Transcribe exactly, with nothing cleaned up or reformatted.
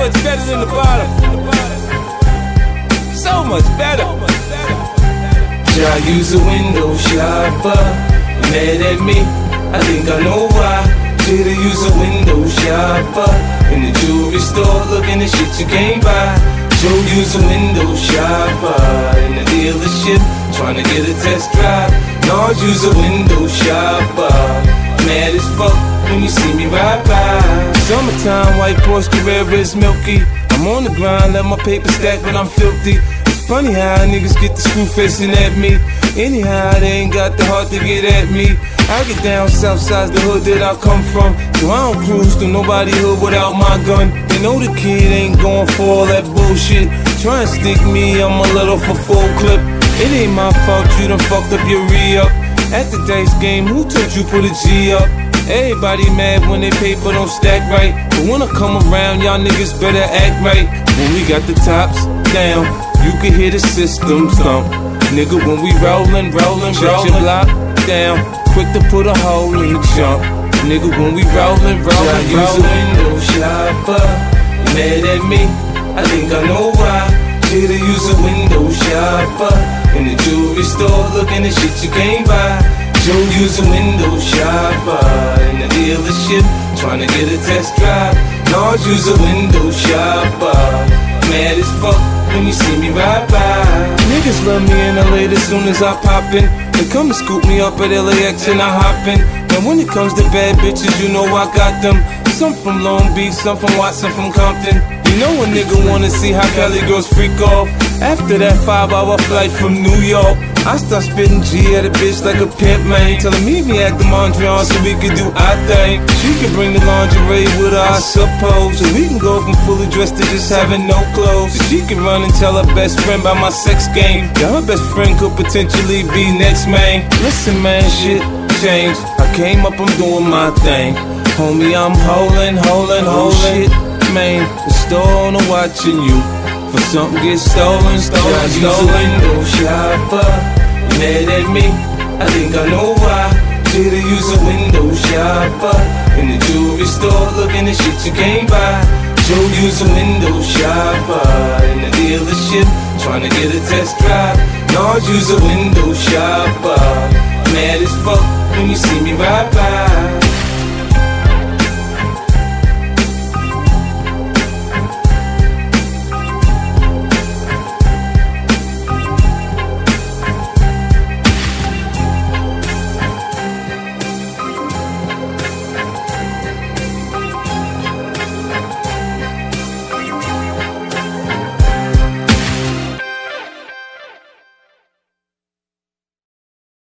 much better than the bottom. So much better. I use a window shopper. Mad at me, I think I know why. Did I use a window shopper? In the jewelry store, looking at shit you can't buy. Joe use a window shopper. In the dealership, trying to get a test drive. Nars use a window shopper. Mad as fuck when you see me ride by. Summertime, white Porsche Carrera is milky. I'm on the grind, let my paper stack when I'm filthy. It's funny how niggas get the screw facing at me. Anyhow, they ain't got the heart to get at me. I get down south side's the hood that I come from. So I don't cruise through nobody hood without my gun. They know the kid ain't going for all that bullshit. Try and stick me, I'm a little for full clip. It ain't my fault you done fucked up your re-up. At the dice game, who told you put a G up? Everybody mad when they paper don't stack right. But when I come around, y'all niggas better act right. When we got the tops down, you can hear the system thump. Nigga, when we rollin', rollin', rollin', your block down, quick to put a hole in the jump. Nigga, when we rollin', rollin', I use a window shopper. Mad at me, I think I know why. Did I use a window shopper? In the jewelry store, looking at shit you can't buy. Joe use a window shopper. In the dealership, trying to get a test drive. Nars use a window shopper. Mad as fuck when you see me ride by. Niggas love me in L A as soon as I pop in. They come and scoop me up at L A X and I hop in. And when it comes to bad bitches, you know I got them. Some from Long Beach, some from Watson, from Compton. You know a nigga wanna see how Cali girls freak off. After that five hour flight from New York, I start spitting G at a bitch like a pimp, man. Tell her meet me at the Mondrian so we can do our thing. She can bring the lingerie with her, I suppose. So we can go from fully dressed to just having no clothes. So she can run and tell her best friend about my sex game. Yeah, her best friend could potentially be next, man. Listen, man, shit changed. I came up, I'm doing my thing. Homie, I'm holding, holding, holding. Shit, man, the store owner watching you. For something get stolen, stolen, I stolen. use a window shopper. Mad at me, I think I know why. Did I use a window shopper? In the jewelry store, looking at shit you can't buy. Joe use a window shopper. In the dealership, trying to get a test drive. Nars use a window shopper. Mad as fuck when you see me ride by.